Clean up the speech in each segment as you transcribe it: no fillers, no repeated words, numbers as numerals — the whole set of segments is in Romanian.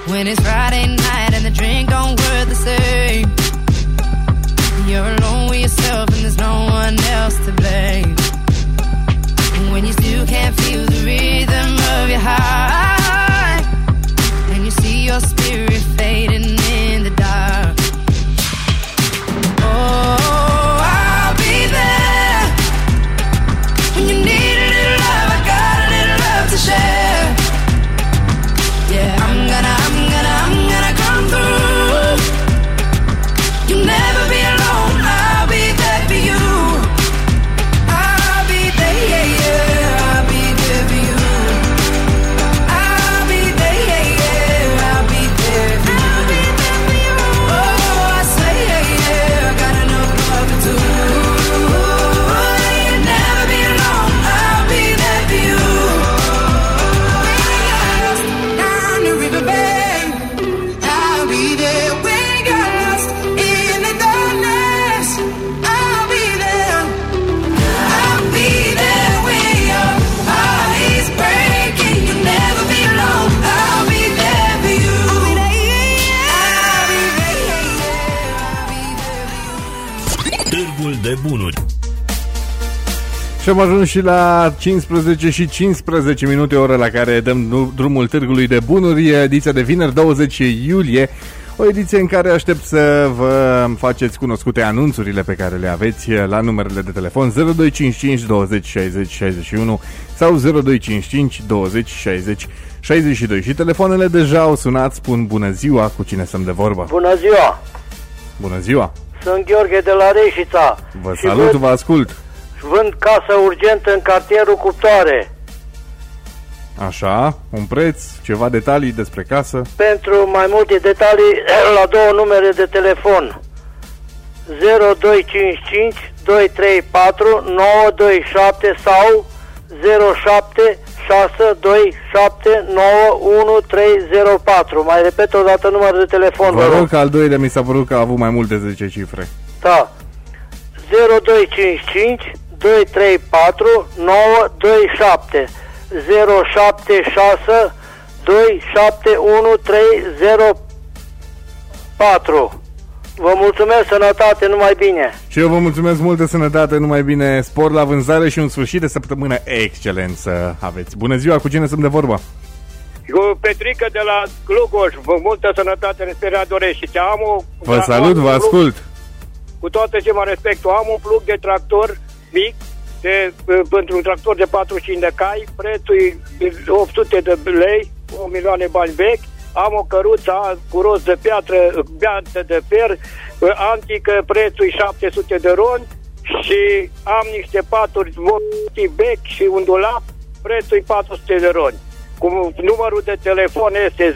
When it's Friday night and the drink don't work the same. You're alone with yourself and there's no one else to blame. When you still can't feel the rhythm of your heart, and you see your spirit fading in the dark. Oh, I'll be there when you need a little love. I got a little love to share. Yeah, I'm gonna come through. You'll never be alone. I'll be there for you. I'll be there, yeah, yeah. I'll be there for you. I'll be there, yeah, yeah. I'll be there for you. I'll be there for you. Oh, I say, yeah, yeah. I got enough love for two. You'll never be alone. I'll be there for you. Down the riverbank, I'll be there. When you're lost in the darkness, I'll be there. I'll be there when your heart is breaking. You'll never be alone. I'll be there for you. I'll be there, I'll be there. Târgul de bunuri. Și am ajuns și la 15 și 15 minute, oră la care dăm drumul Târgului de Bunuri, ediția de vineri 20 iulie, o ediție în care aștept să vă faceți cunoscute anunțurile pe care le aveți la numerele de telefon 0255 20 60 61 sau 0255 20 60 62 și telefoanele deja au sunat, spun bună ziua, cu cine stăm de vorbă. Bună ziua! Bună ziua! Sunt Gheorghe de la Reșița. Vă salut, vă ascult! Vând casă urgentă în cartierul Cuptoare. Așa, un preț, ceva detalii despre casă. Pentru mai multe detalii, la două numere de telefon: 0255 234 927 sau 07 627 91304. Mai repet o dată numărul de telefon. Vă rog că al doilea mi s-a părut că a avut mai mult de 10 cifre. Da. 0255 234 927 076 271 304. Vă mulțumesc, sănătate, numai bine. Și eu vă mulțumesc mult, de sănătate, numai bine, spor la vânzare și un sfârșit de săptămână excelent să aveți. Bună ziua, cu cine sunt de vorbă? Cu Petrică de la Clugoș, vă multă sănătate în speria Dorești. Vă salut, vă ascult. Cu toată ce mă respect, am un plug de tractor mic, pentru un tractor de 45 de cai, prețul 800 de lei, 1 milioane bani vechi. Am o căruță cu rost de piatră, beantă de fer, antică, prețul 700 de ron și am niște paturi vechi și un dulap, prețul 400 de ron. Numărul de telefon este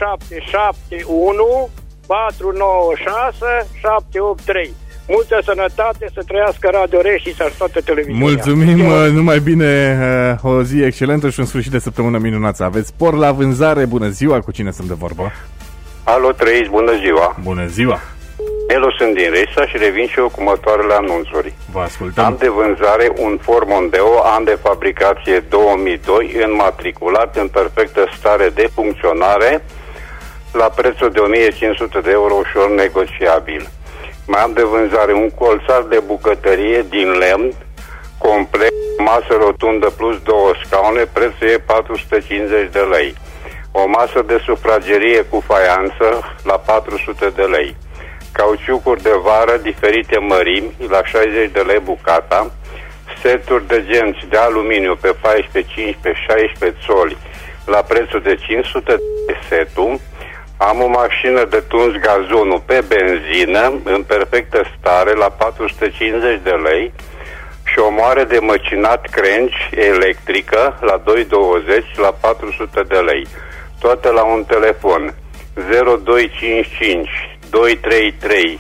0771 496 783. Multă sănătate, să trăiască Radio Rești și să toată televiziunea. Mulțumim, numai bine, o zi excelentă și un sfârșit de săptămână minunată. Aveți spor la vânzare, bună ziua, cu cine sunt de vorbă? Alo, trăiți, bună ziua. Bună ziua. Elo, sunt din Reșița și revin și eu cu următoarele anunțuri. Vă ascultăm. Am de vânzare un Ford Mondeo, an de fabricație 2002, înmatriculat, în perfectă stare de funcționare, la prețul de 1500 de euro, ușor negociabil. Mai am de vânzare un colțar de bucătărie din lemn, complet, masă rotundă plus 2 scaune, prețul e 450 de lei. O masă de sufragerie cu faianță la 400 de lei. Cauciucuri de vară diferite mărimi la 60 de lei bucata. Seturi de genți de aluminiu pe 14, 15, 16 țoli la prețul de 500 de setul. Am o mașină de tuns gazonul pe benzină în perfectă stare la 450 de lei și o moare de măcinat crengi electrică la 220 la 400 de lei. Toate la un telefon 0255 233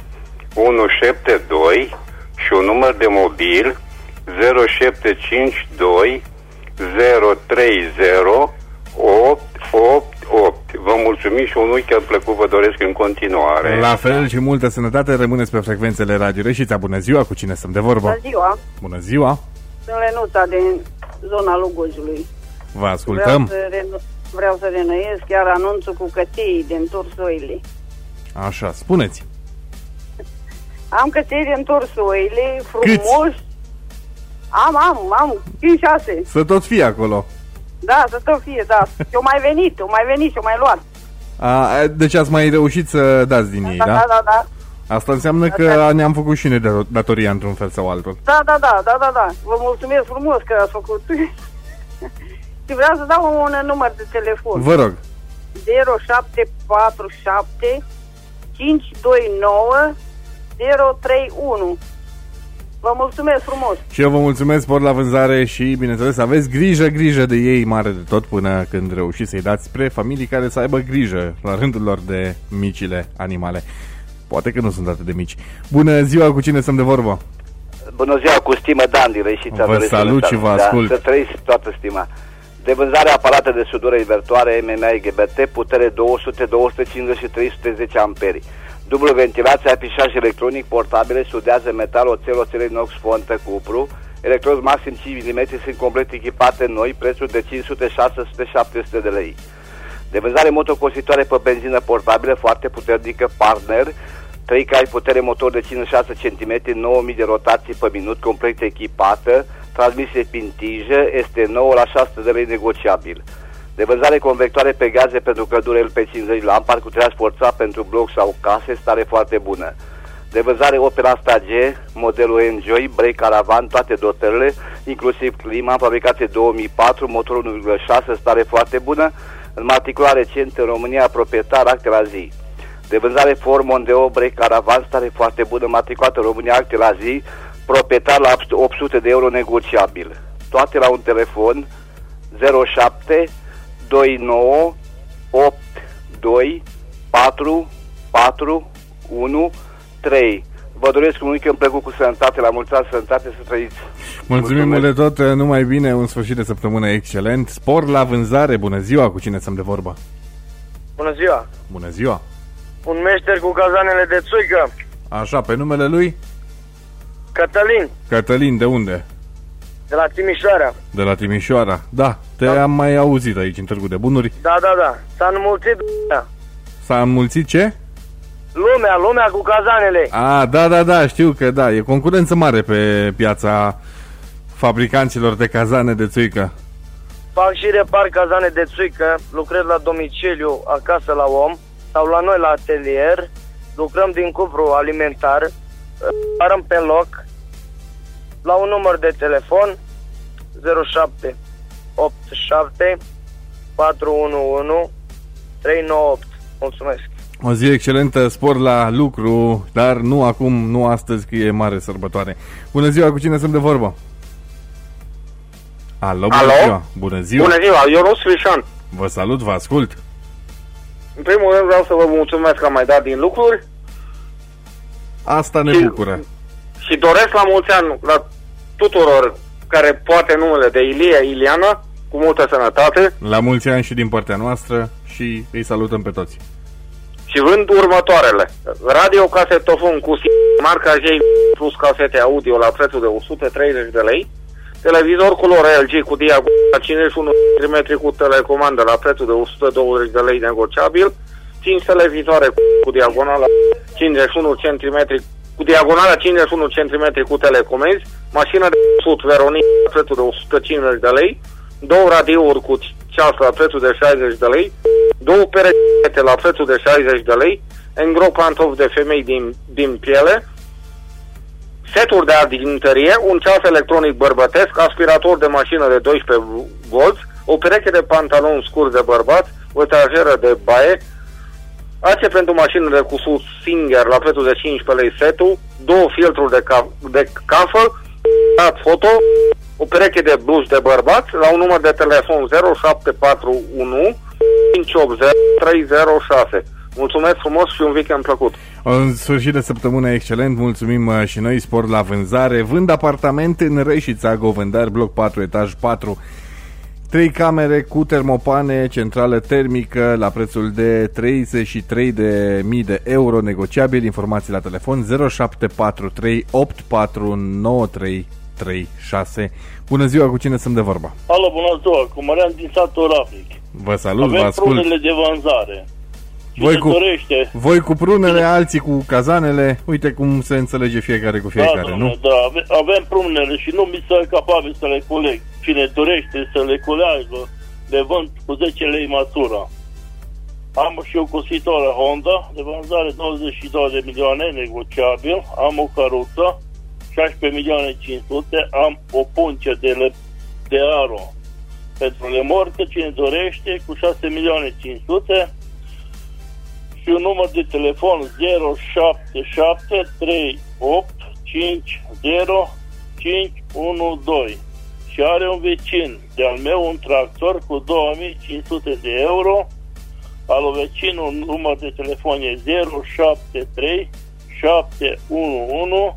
172 și un număr de mobil 0752 030 888. Vă mulțumim și un weekend plăcut vă doresc în continuare. La fel și multă sănătate, rămâneți pe frecvențele Radio Reșița. Bună ziua, cu cine stăm de vorbă? Bună ziua. Bună ziua. Sunt Lenuța din zona Lugojului. Vă ascultăm. vreau să reînnoiesc chiar anunțul cu căței din Tursoile. Așa, spuneți. Am căței din Tursoile, frumos. Am 5-6. Să tot fie acolo. Da, să tot fie, da. Și-o mai venit și-o mai luat. Deci ați mai reușit să dați din ei, da? Da. Asta înseamnă că ne-am făcut și noi datoria într-un fel sau altul. Da. Vă mulțumesc frumos că ați făcut. Și vreau să dau un număr de telefon. Vă rog. 0747 529 031. Vă mulțumesc frumos. Și eu vă mulțumesc, Sport la Vânzare, și bineînțeles aveți grijă de ei mare de tot până când reușiți să-i dați spre familii care să aibă grijă la rândul lor de micile animale. Poate că nu sunt atât de mici. Bună ziua, cu cine stăm de vorbă? Bună ziua, cu stimă Dan din Reșița. Vă salut și vă ascult. Să trăiți toată stima. De vânzare aparate de sudură invertoare MMA GBT, putere 200, 250 și 310 amperi. Dublu ventilație, afișaj electronic, portabile, sudează metal, oțel inox, fontă, cupru. Electrozi maxim 5 mm sunt complet echipate noi, prețul de 500, 600, 700 de lei. De vânzare motocositoare pe benzină portabilă, foarte puternică, Partner, 3 cai putere, motor de 56 cm, 9000 de rotații pe minut, complet echipată, transmisie prin tijă, este 9 la 600 de lei negociabil. De vânzare convectoare pe gaze pentru căldură LP50 lampar cu treaz forțat pentru bloc sau case, stare foarte bună. De vânzare Opel Astra G, modelul Enjoy, brake caravan, toate dotările, inclusiv clima, fabricație 2004, motorul 1.6, stare foarte bună, înmatriculare recent în România, proprietar, acte la zi. De vânzare Ford Mondeo, brake caravan, stare foarte bună, matriculată în România, acte la zi, proprietar la 800 de euro negociabil. Toate la un telefon 07 29 8 2 4 4 1 3. Vă doresc un weekend plăcut cu sănătate, la mulți ani, sănătate, să trăiți. Mulțumim mult de tot, numai bine, un sfârșit de săptămână excelent. Sport la Vânzare, bună ziua, cu cine stăm de vorbă? Bună ziua. Bună ziua. Un meșter cu cazanele de țuică. Așa, pe numele lui? Cătălin. Cătălin, de unde? De la Timișoara. De la Timișoara, da. Am mai auzit aici în Târgu de Bunuri. Da. S-a înmulțit lumea. S-a înmulțit ce? Lumea cu cazanele. Da, știu că da, e concurență mare pe piața fabricanților de cazane de țuică. Fac și repar cazane de țuică, lucrez la domiciliu, acasă la om, sau la noi la atelier, lucrăm din cupru alimentar, reparăm pe loc, la un număr de telefon 07 87 411 398. Mulțumesc! O zi excelentă, spor la lucru, dar nu acum, nu astăzi, că e mare sărbătoare. Bună ziua, cu cine sunt de vorbă? Alo? Bună ziua! Bună ziua, Ionuț Frișan. Vă salut, vă ascult. În primul rând vreau să vă mulțumesc că am mai dat din lucruri. Asta ne bucură. Și doresc la mulți ani la tuturor care poate numele de Iliana, cu multă sănătate. La mulți ani și din partea noastră și îi salutăm pe toți. Și vând următoarele: radiocasetofon cu marca J plus casete audio la prețul de 130 de lei, televizor culor LG cu diagonală 51 cm cu telecomandă la prețul de 120 de lei negociabil, 5 televizoare cu diagonală 51 cm cu diagonala 51 cm cu telecomenzi, mașină de sud Veronic la prețul de 150 de lei, 2 radiouri cu ceas la prețul de 60 de lei, 2 perete la prețul de 60 de lei, engro pantofi de femei din piele, seturi de arginterie, un ceas electronic bărbătesc, aspirator de mașină de 12 V, o pereche de pantaloni scuri de bărbat, o etajeră de baie, ace pentru mașinile cu sus Singer la prețul de 15 lei setul, 2 filtruri de cafă, foto, o pereche de bluși de bărbați la un număr de telefon 0741 580 306. Mulțumesc frumos și un weekend plăcut. Un sfârșit de săptămână excelent, mulțumim și noi. Sport la Vânzare, vând apartamente în Reșița, Govândar, bloc 4, etaj 4, 3 camere cu termopane, centrală termică la prețul de 33.000 de euro negociabil. Informații la telefon 0743 8493 0336. Bună ziua, cu cine sunt de vorba? Alo, bună ziua, cu Marian din satul Orafic. Vă salut, avem vă ascult. prunele de vânzare. Voi cu prunele, alții cu cazanele. Uite cum se înțelege fiecare cu fiecare, nu? Da, avem prunele și nu mi sunt capabil să le coleg. Cine dorește să le coleagă, le vând cu 10 lei măsura. Am și o cositoră Honda de vânzare 22 de milioane, negociabil. Am o căruță 16 milioane 500. Am o punce de aro pentru remorcă, cine dorește, cu 6 milioane 500. Și un număr de telefon 077 38 50 512. Și are un vecin de-al meu un tractor cu 2500 de euro. Al vecinul număr de telefon e 073 711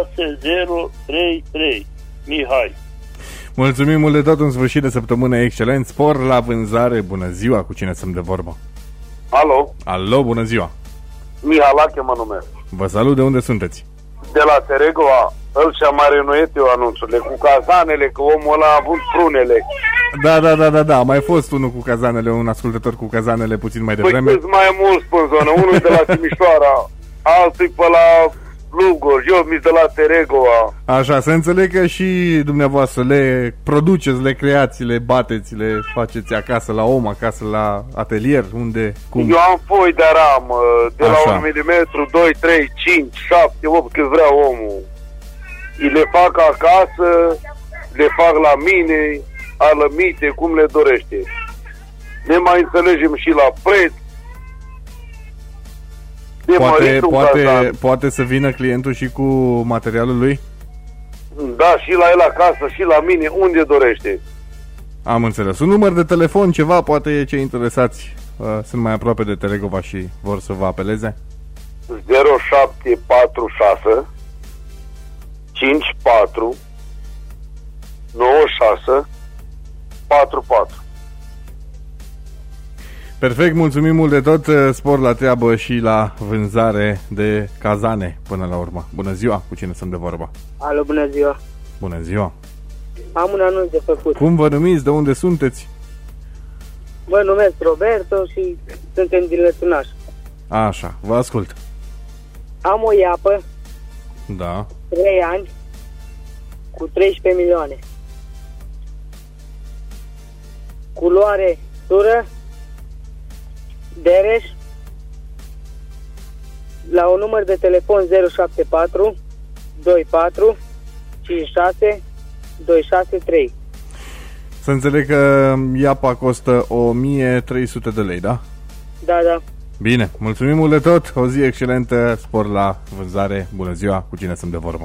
6033. Mihai. Mulțumim mult de tot, un sfârșit de săptămână excelent. Spor la vânzare. Bună ziua, cu cine sunt de vorbă? Alo? Alo, bună ziua. Mihalache mă numesc. Vă salut, de unde sunteți? De la Teregova. Îl și-a mai renuit eu anunțurile cu cazanele, că omul ăla a avut prunele. Da, a mai fost unul cu cazanele, un ascultător cu cazanele puțin mai devreme. Păi mai mulți pe zonă, unul de la Timișoara, altul pe la Lugoj, eu mi de la Teregova. Așa, să înțeleg că și dumneavoastră le produceți, le creați, le bateți, le faceți acasă la om, acasă la atelier, unde, cum? Eu am foi de ramă, de așa, la 1 mm, 2, 3, 5, 7, 8, cât vrea omul. Le fac acasă, le fac la mine, alămite, cum le dorește. Ne mai înțelegem și la preț. Poate să vină clientul și cu materialul lui? Da, și la el acasă, și la mine, unde dorește. Am înțeles. Un număr de telefon, ceva, poate cei interesați sunt mai aproape de Teregova și vor să vă apeleze? 0746 54 96 44. Perfect, mulțumim mult de tot, spor la treabă și la vânzare de cazane până la urmă. Bună ziua, cu cine sunt de vorba? Alo, bună ziua. Bună ziua. Am un anunț de făcut. Cum vă numiți, de unde sunteți? Mă numesc Roberto și suntem din Lătunaș. Așa, vă ascult. Am o iapă. Da. 3 ani cu 13 milioane. Culoare tură, Dereș, la un număr de telefon 074 24 56 263. Să înțeleg că iapa costă 1300 de lei, da? Da. Bine, mulțumim mult de tot, o zi excelentă, spor la vânzare. Bună ziua, cu cine sunt de vorbă?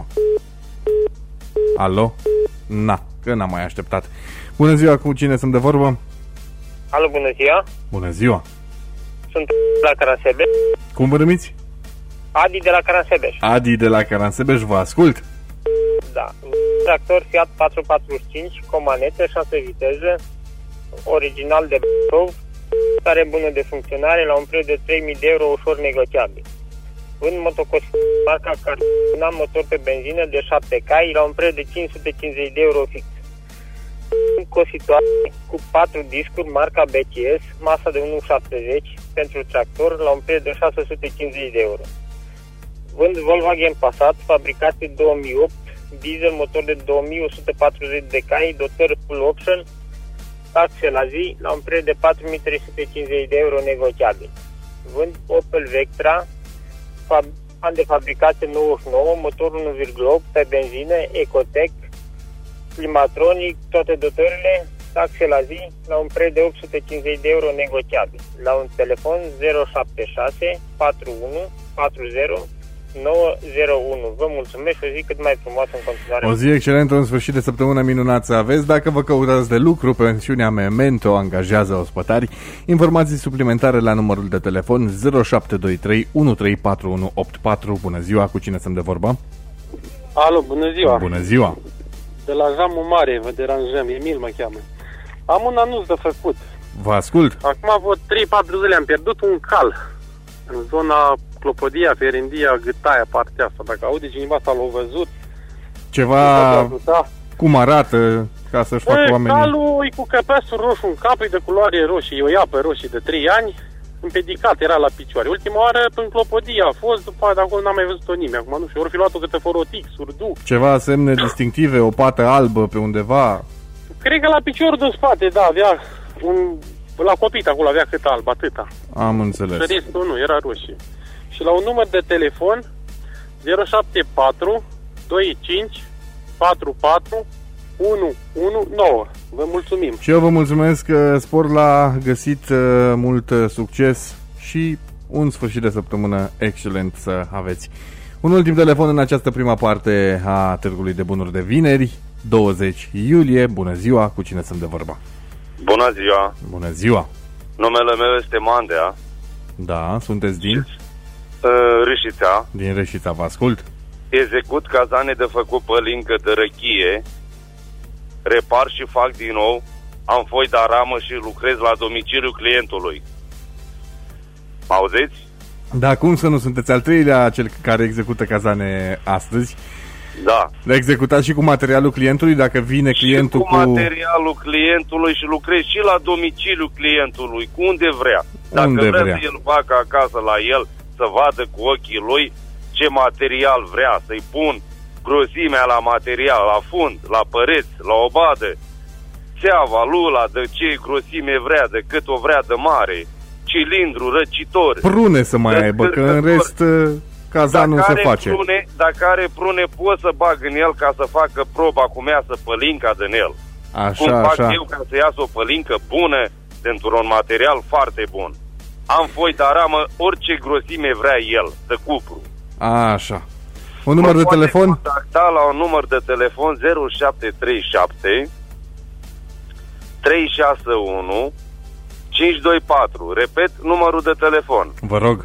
Alo? Na, că n-am mai așteptat. Bună ziua, cu cine sunt de vorbă? Alo, bună ziua. Bună ziua. Sunt de la Caransebeș. Cum vă numiți? Adi de la Caransebeș. Adi de la Caransebeș, vă ascult. Da. Tractor Fiat 445 cu manetă, 6 viteze, original de Bacău, stare bună de funcționare, la un preț de 3.000 de euro, ușor negociabil. Vând motocicletă marca Cartina, motor pe benzină de 7 cai, la un preț de 550 de euro fix. Cu o situație cu 4 discuri marca BCS, masa de 1,70 pentru tractor, la un preț de 650 de euro. Vând Volkswagen Passat, fabricat în 2008, diesel, motor de 2140 de cai, dotări full option, taxe la zi, la un preț de 4.350 de euro negociabil. Vând Opel Vectra, an de fabricație 99, motor 1,8 pe benzină, Ecotec, climatronic, toate dotările, taxe la zi, la un preț de 850 de euro negociabil. La un telefon 076 41 40 901. Vă mulțumesc și o zi cât mai frumoasă în continuare. O zi excelentă, un sfârșit de săptămână minunat să aveți. Dacă vă căutați de lucru, pensiunea Memento angajează ospătari. Informații suplimentare la numărul de telefon 0723 134184. Bună ziua, cu cine sunt de vorbă? Alo, bună ziua. Bună ziua. De la Jamul Mare, vă deranjăm, Emil mă cheamă. Am un anunț de făcut. Vă ascult. Acum vreo 3-4 zile am pierdut un cal în zona Clopodia, Ferindia, Gâtaia, partea asta. Dacă aude cineva sau l-a văzut, Ceva... Cum arată, ca să-și facă oamenii? Calul e cu căpeasul roșu în cap, e de culoare roșie, o iapă roșie de 3 ani, împedicat era la picioare. Ultima oară în clopodie a fost, după aia de acolo n-am mai văzut-o nimeni. Acum nu știu, ori fi luat-o câte forotic, surdu. Ceva semne distinctive, o pată albă pe undeva? Cred că la piciorul din spate, da, avea la copit acolo avea cât alb, atâta. Am înțeles. Restul nu, era roșie. Și la un număr de telefon 074 25 44 119. Vă mulțumim. Și eu vă mulțumesc, spor la găsit, mult succes și un sfârșit de săptămână excelent să aveți. Un ultim telefon în această prima parte a Târgului de Bunuri de vineri, 20 iulie. Bună ziua, cu cine sunt de vorba? Bună ziua. Bună ziua. Numele meu este Mandea. Da, sunteți din? Râșița. Din Râșița, vă ascult. Execut cazane de făcut pălincă de răchie, repar și fac din nou, am foi de aramă și lucrez la domiciliul clientului. Auziți? Da, cum să nu sunteți al treilea cel care execută cazane astăzi? Da. Le executați și cu materialul clientului, dacă vine clientul cu materialul clientului și lucrez și la domiciliul clientului, cu unde vrea. Dacă unde vrea vrea să el facă acasă la el, să vadă cu ochii lui ce material vrea, să-i pun grosimea la material, la fund, la păreți, la obadă, țeava, lula, de ce grosime vrea, de cât o vrea de mare, cilindru, răcitor. Prune să mai aibă, că în rest cazanul se face. Dacă are prune, pot să bag în el ca să facă proba cum iasă pălinca din el. Așa, cum fac așa. eu ca să iasă o pălincă bună, dintr-un material foarte bun. Am foi de aramă, orice grosime vrea el, de cupru. Așa. Un număr de telefon? Contacta la un număr de telefon 0737 361 524. Repet numărul de telefon. Vă rog.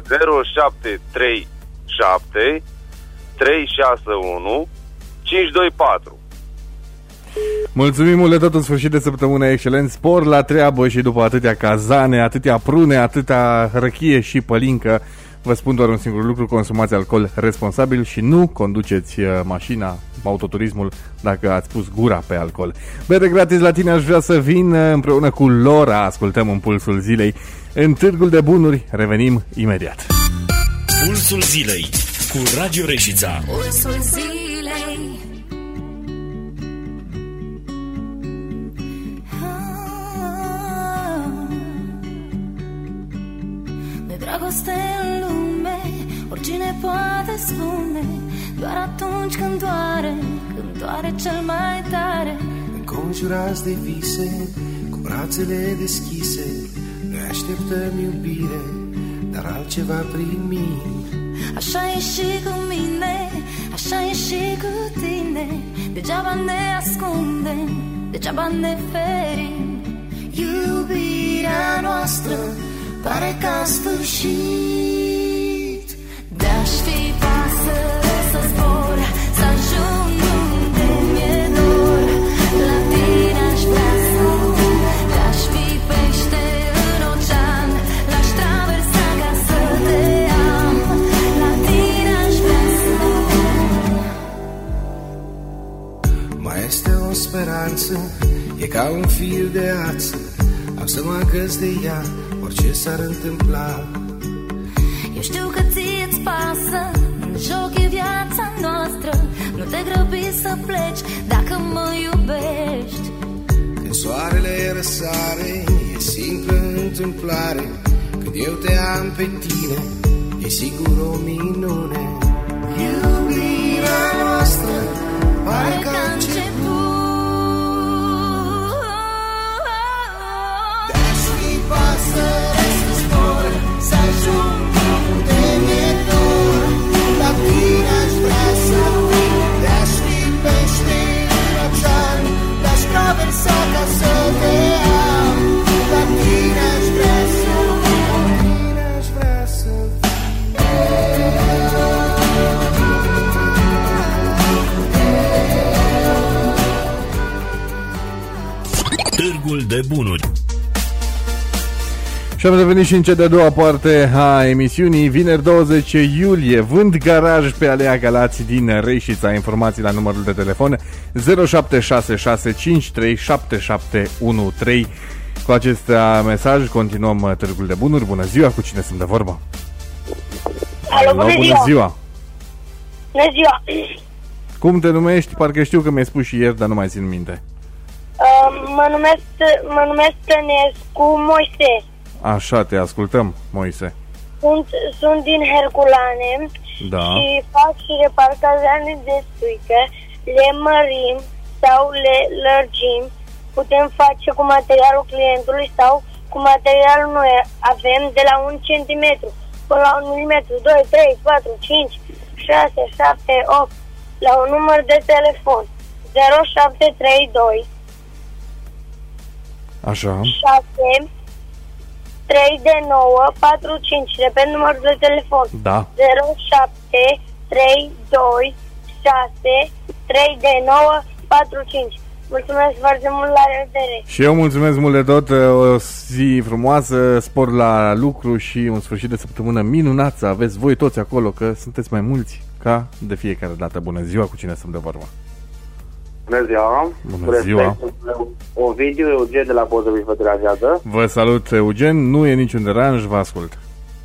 0737 361 524. Mulțumim mult de tot, un sfârșit de săptămână excelent, spor la treabă și după atâtea cazane, atâtea prune, atâtea răchie și pălincă, vă spun doar un singur lucru: consumați alcool responsabil și nu conduceți mașina, autoturismul, dacă ați pus gura pe alcool. Bere gratis la tine aș vrea să vin împreună cu Lora, ascultăm în Pulsul Zilei în Târgul de Bunuri, revenim imediat. Pulsul Zilei cu Radio Reșița. Pulsul Zilei. Dragoste în lume, oricine poate spune, doar atunci când doare cel mai tare. Înconjurați de vise, cu brațele deschise, noi așteptăm iubire, dar altceva primim. Așa e și cu mine, așa e și cu tine, degeaba ne ascundem, degeaba ne ferim. Iubirea noastră pare că a sfârșit. De-aș fi pasăre să zbor, să ajung unde mi-e dor, la tine aș vrea să de-aș fi pește în ocean, l-aș traversa ca să te am, la tine aș vrea să. Mai este o speranță, e ca un fir de ață, am să mă agăț de ea, orice s-ar întâmpla. Eu știu că ție-ți pasă, în joc e viața noastră, nu te grăbi să pleci dacă mă iubești. Când soarele răsare, e simplă întâmplare, când eu te am pe tine, e sigur o minune. Iubirea noastră pare că a început. Pasăre să zbor, să ajung unde mi-e dor, la tine aș vrea să vin, de-aș fi pește în ocean, l-aș traversa ca să te am, la tine aș vrea să vin, la tine aș vrea să vin. Târgul de Bunuri. Și am revenit și în cea de-a doua parte a emisiunii. Vineri 20 iulie, vând garaj pe Alea Galați din Reșița. Informații la numărul de telefon 0766537713. Cu acest mesaj continuăm târgul de bunuri. Bună ziua, cu cine sunt de vorbă? Alo, bună ziua! Bună ziua! Cum te numești? Parcă știu că mi-ai spus și ieri, dar nu mai țin minte. Mă numesc Tănescu Moise. Așa, te ascultăm, Moise. Sunt din Herculane, da. Și fac și repar cazane de stuică. Le mărim sau le lărgim. Putem face cu materialul clientului sau cu materialul noi. Avem de la 1 cm până la 1 mm, 2, 3, 4, 5, 6, 7, 8, la un număr de telefon 0732 Așa 6 3 de 9 4 5. Repet numărul de telefon. Da. 07 3 2 6 3 de 9 4 5. Mulțumesc foarte mult, la revedere. Și eu mulțumesc mult de tot. O zi frumoasă, spor la lucru și un sfârșit de săptămână minunat să aveți voi toți acolo, că sunteți mai mulți ca de fiecare dată. Bună ziua, cu cine sunt de vorbă? Bună ziua! Bună ziua! Ovidiu, Eugen de la Bozăvici vă deranjează. Vă salut, Eugen, nu e niciun deranj, vă ascult.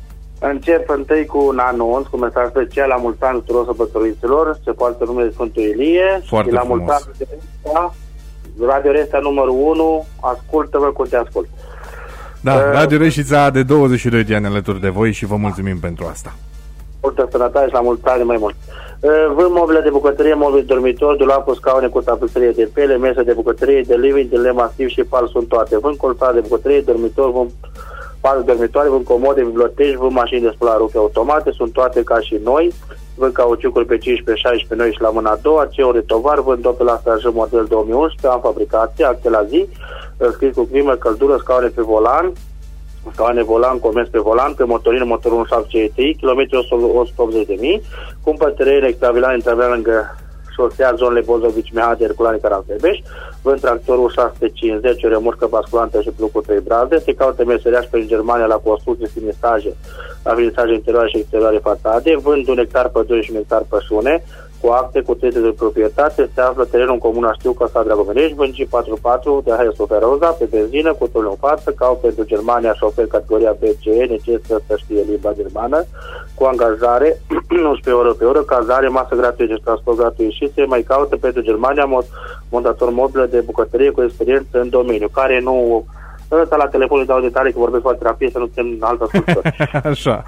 Încep întâi cu un anunț, cu mesaj special la mulți ani tuturor sărbătoriților, se poartă numele Sfântul Ilie. Foarte și la frumos. mulți ani Radio Reșița numărul 1, ascultă-vă cu te ascult. Da, Radio Reșița de 22 de ani alături de voi și vă mulțumim pentru asta. Multă sănătate și la mulți ani mai mult. Vând mobile de bucătărie, mobile de dormitor, dulapuri, scaune cu tapiserie de pele, mese de bucătărie, de living, de lemn masiv și pal sunt toate. Vând colțare de bucătărie, dormitor, vând patru dormitoare, vând comode, biblioteci, vând mașini de spălat rufe automate, sunt toate ca și noi. Vând cauciucuri pe 15-16 noi și la mâna a doua, ceuri de tovar, vând Opel Astra J model 2011, am fabricație, acte la zi, scris cu climă, căldură, scaune pe volan, scaune volan, comerț pe volan, pe motorină, motorul 1.7 GTI, kilometri 180.000, cumpăr teren extravilan, intravilan lângă șosea, zonele Bozovici, Mehade, Herculane, Caravebeș, vând tractorul 650, o remorcă basculantă și plu cu 3 braze, se caută meseriaș pe Germania la construcție, finisaje, la finisaje interioare și exterioare fațade, vând 1 hectar pădure și 1 hectar pășune, cu acte, cu teze de proprietate, se află terenul în comuna Știu, Casa Dragomenești, vând G44 de Haia Soferoza, pe benzină, cu turul în față, cau pentru Germania, șofer categoria BCE, necesită să știe limba germană, cu angajare, 11 euro pe oră, cazare, masă gratuită și transport gratuit și se mai caută pentru Germania montator mobilă de bucătărie cu experiență în domeniu, care nu... Ăsta la telefon îi dau detalii, că vorbesc foarte rapid, să nu țin altă ascultări. Așa.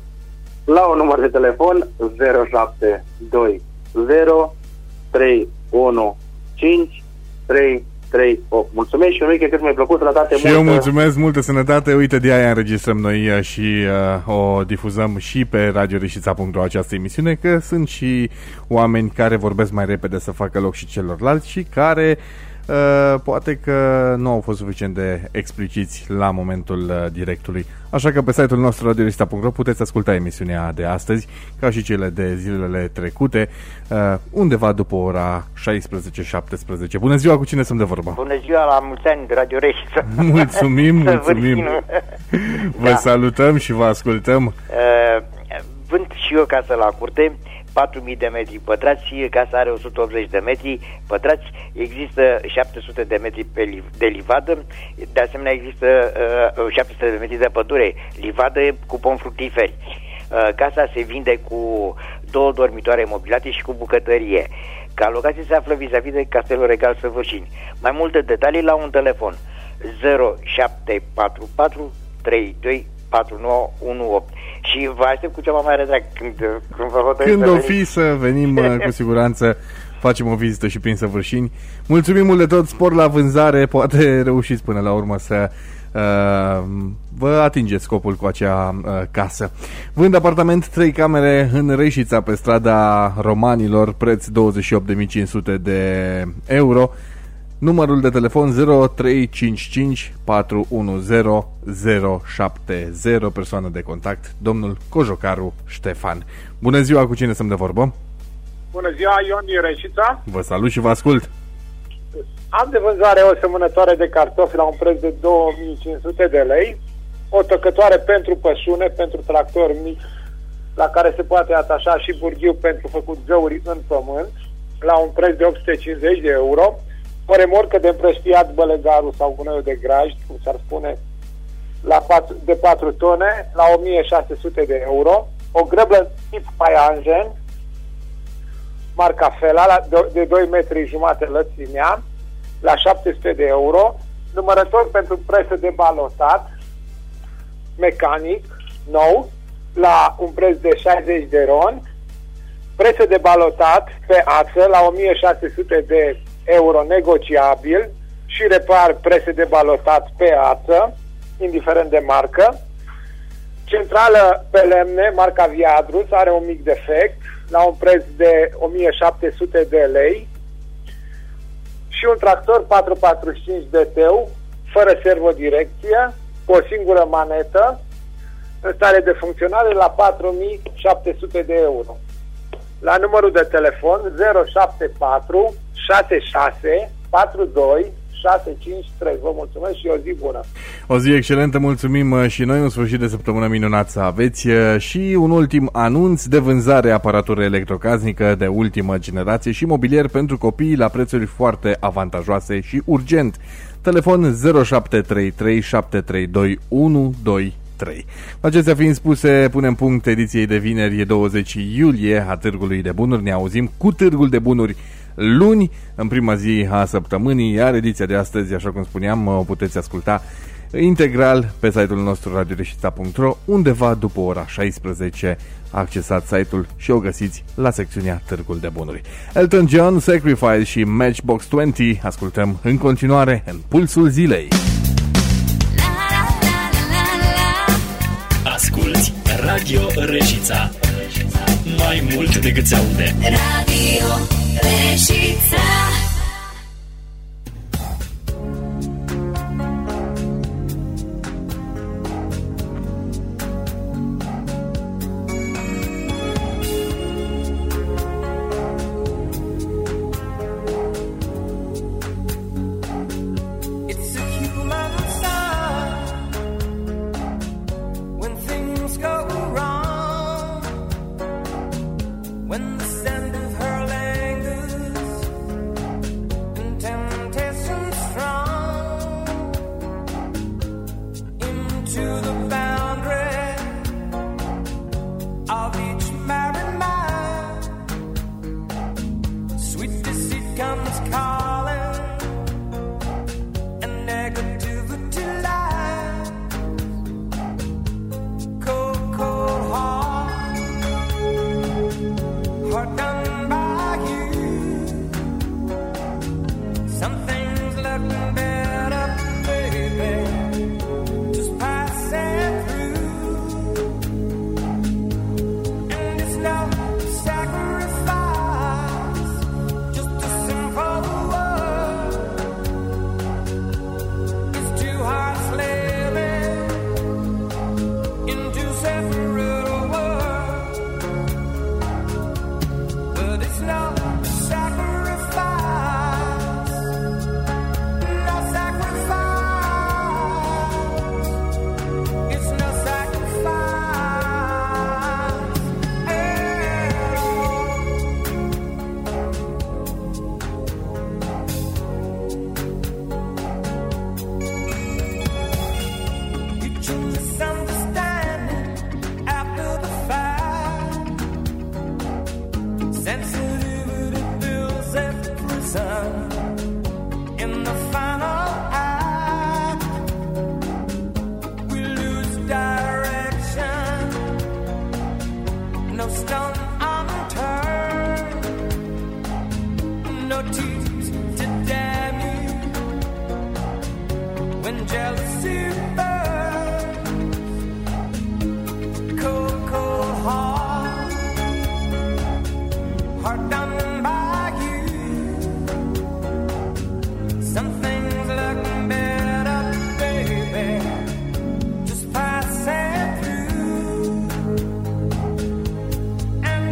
La un număr de telefon 0720 315 338. Mulțumesc și Miche, cât mi-a plăcut, sănătate multă. Și eu mulțumesc, multă sănătate. Uite, de aia înregistrăm noi și o difuzăm și pe radioreșița.ro această emisiune, că sunt și oameni care vorbesc mai repede să facă loc și celorlalți și care poate că nu au fost suficient de expliciți la momentul directului. Așa că pe site-ul nostru radioreșița.ro puteți asculta emisiunea de astăzi, ca și cele de zilele trecute, undeva după ora 16-17. Bună ziua, cu cine sunt de vorbă? Bună ziua, la mulți ani, Radio Reșița. Mulțumim, mulțumim. Vă salutăm și vă ascultăm. Vând și eu casă la curte, 4.000 de metri pătrați, casa are 180 de metri pătrați, există 700 de metri de livadă, de asemenea există 700 de metri de pădure, livadă cu pom fructiferi. Casa se vinde cu 2 dormitoare mobilate și cu bucătărie. Ca locație se află vis-a-vis de Castelul Regal Săvârșini. Mai multe detalii la un telefon 0744 32 4918. Și vă aștept cu ceva mai redrag când vă hotărâți. Când o fi să venim, cu siguranță facem o vizită și prin Săvârșini. Mulțumim mult de tot, spor la vânzare, poate reușiți până la urmă să vă atingeți scopul cu acea casă. Vând apartament 3 camere în Reșița, pe strada Romanilor, preț 28.500 de euro. Numărul de telefon 0355 410 070, persoană de contact, domnul Cojocaru Ștefan. Bună ziua, cu cine sunt de vorbă? Bună ziua, Ion din Reșița. Vă salut și vă ascult. Am de vânzare o semănătoare de cartofi la un preț de 2500 de lei. o tăcătoare pentru pășune, pentru tractor mic, la care se poate atașa și burghiu pentru făcut zăuri în pământ, la un preț de 850 de euro, o remorcă de împrăștiat bălegarul sau gunoiul de grajd, cum s-ar spune, de 4 tone, la 1600 de euro, o grăblă tip Paianjen, marca Fela, de 2 metri jumate lățimea, la 700 de euro, numărător pentru presă de balotat, mecanic, nou, la un preț de 60 de ron, presă de balotat pe ață la 1600 de euro negociabil și repar prese de balotat pe ață, indiferent de marcă. Centrală pe lemne, marca Viadrus, are un mic defect, la un preț de 1700 de lei. Și un tractor 445 DT-ul, fără servodirecție, cu o singură manetă, în stare de funcționare, la 4700 de euro. La numărul de telefon 074 66 42 653. Vă mulțumesc și o zi bună! O zi excelentă, mulțumim și noi, un sfârșit de săptămână minunat să aveți și un ultim anunț de vânzare aparatură electrocasnică de ultimă generație și mobilier pentru copii la prețuri foarte avantajoase și urgent. Telefon 0733 732 123. Acestea fiind spuse, punem punct ediției de vineri 20 iulie a Târgului de Bunuri. Ne auzim cu Târgul de Bunuri luni, în prima zi a săptămânii, iar ediția de astăzi, așa cum spuneam, o puteți asculta integral pe site-ul nostru radioreșița.ro, undeva după ora 16. Accesați site-ul și o găsiți la secțiunea Târgul de Bunuri. Elton John, Sacrifice și Matchbox 20 ascultăm în continuare în Pulsul Zilei. Asculți Radio Reșița. Mai mult decât se aude. Radio Reșița. And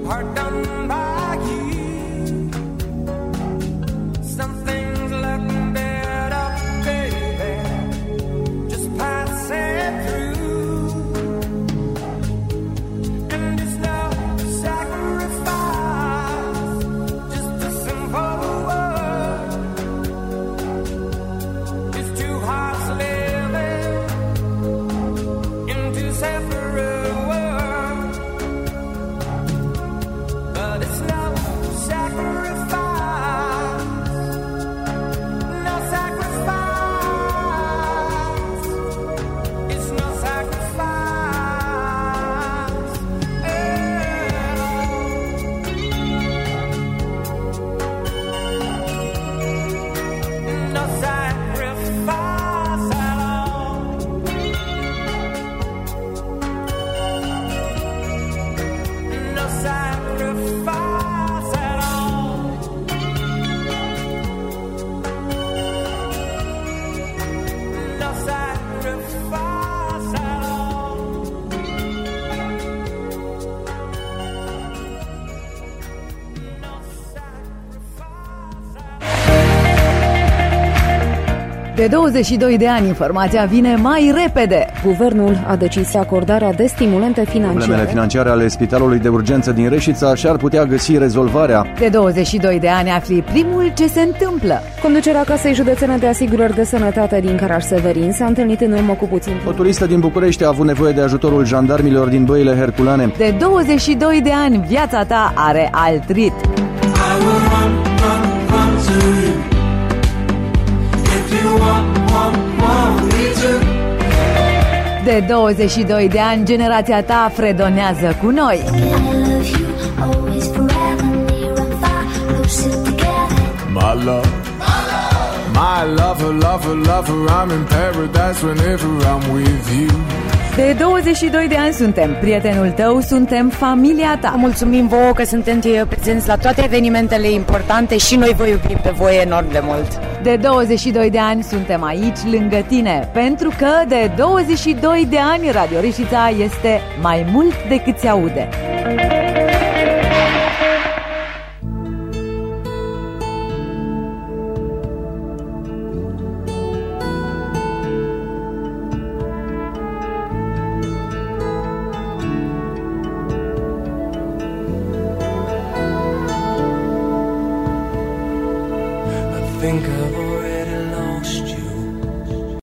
part done by you. Something's looking better, baby. Just pass it through. And it's no sacrifice, just a simple word. It's two hearts living in two separate worlds. But it's no sacrifice, no sacrifice. It's no sacrifice at all. No sacrifice at all. No sacrifice at all. No sacrifice at all. De 22 de ani, informația vine mai repede. Guvernul a decis acordarea de stimulente financiare. Problemele financiare ale Spitalului de Urgență din Reșița și-ar putea găsi rezolvarea. De 22 de ani afli primul ce se întâmplă. Conducerea Casei Județene de Asigurări de Sănătate din Caraș-Severin s-a întâlnit în urmă cu puțin. O turistă din București a avut nevoie de ajutorul jandarmilor din Băile Herculane. De 22 de ani, viața ta are alt ritm. De 22 de ani, generația ta fredonează cu noi. My love, my lover, lover, lover, I'm in paradise whenever I'm with you. De 22 de ani suntem prietenul tău, suntem familia ta. Mulțumim vouă că sunteți prezenți la toate evenimentele importante și noi vă iubim pe voi enorm de mult. De 22 de ani suntem aici lângă tine, pentru că de 22 de ani Radio Reșița este mai mult decât se aude. Think of